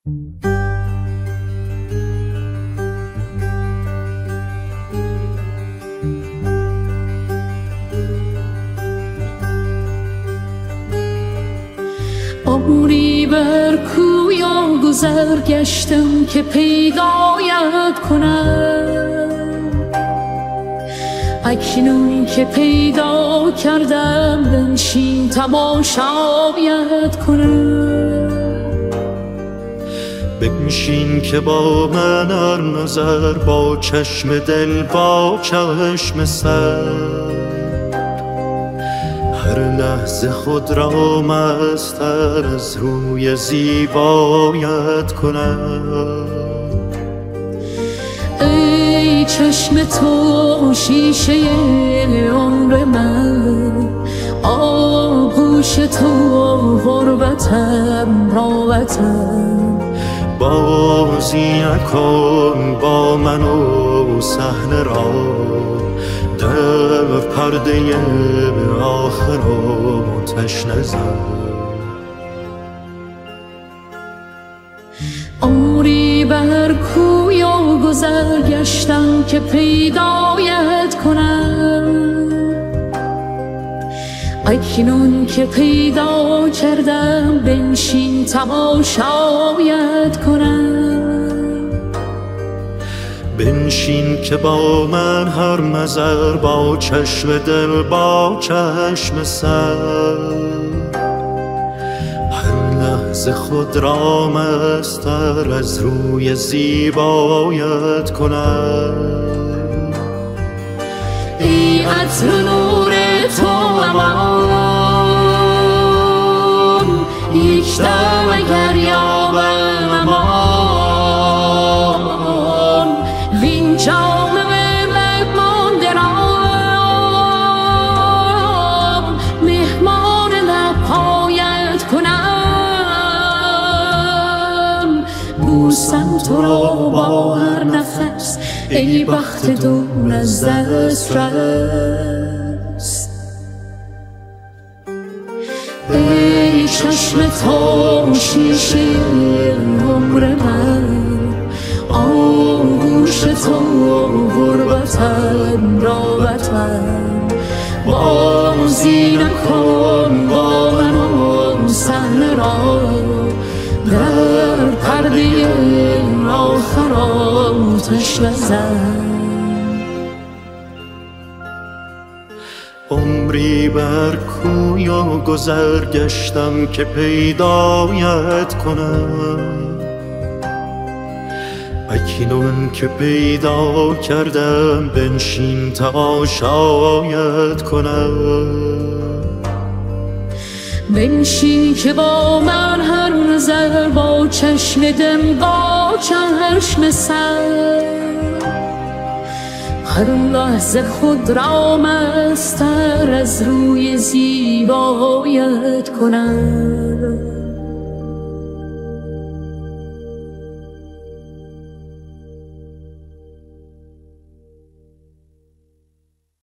عمری بر کویا گذر گشتم که پیدایت کنم، اکنون که پیدا کردم بنشین تماشایت کنم. بنشین که با من هر نظر، با چشم دل با چشم سر، هر لحظه خود را مستر از روی زیبایت کنم. ای چشم تو شیشه عمر من، آغوش تو غربتم راحتم. بازی نکن با من و صحنه را، در پرده آخر آتش نزن. عمری بر کویا گذر گشتم که پیدایت کنم، اکنون که پیدا کردم بنشین تماشایت کنم. بنشین که با من هر نظر، با چشم دل با چشم سر، هر لحظه خود را مستر از روی زیبایت کنم. ای عطر نور تو امان، یک دم اگر یابم امان، وین جام مهمان درام، مهمان لبهایت کنم. بوسم تو را با هر نفس، ای بخت دور از دست رست. ای چشم تو شیشه عمر من، آغوش تو غربتم راحتم. بازی نکن با من و صحنه را، در پرده آخر آتش نزن. عمری بر کویا گذر گشتم که پیدایت کنم، اکنون که پیدا کردم بنشین تماشایت کنم. بنشین که با من هر نظر، با چشم دم با چشم سر، هر لحظه خود را مستر از روی زیبایت کنم.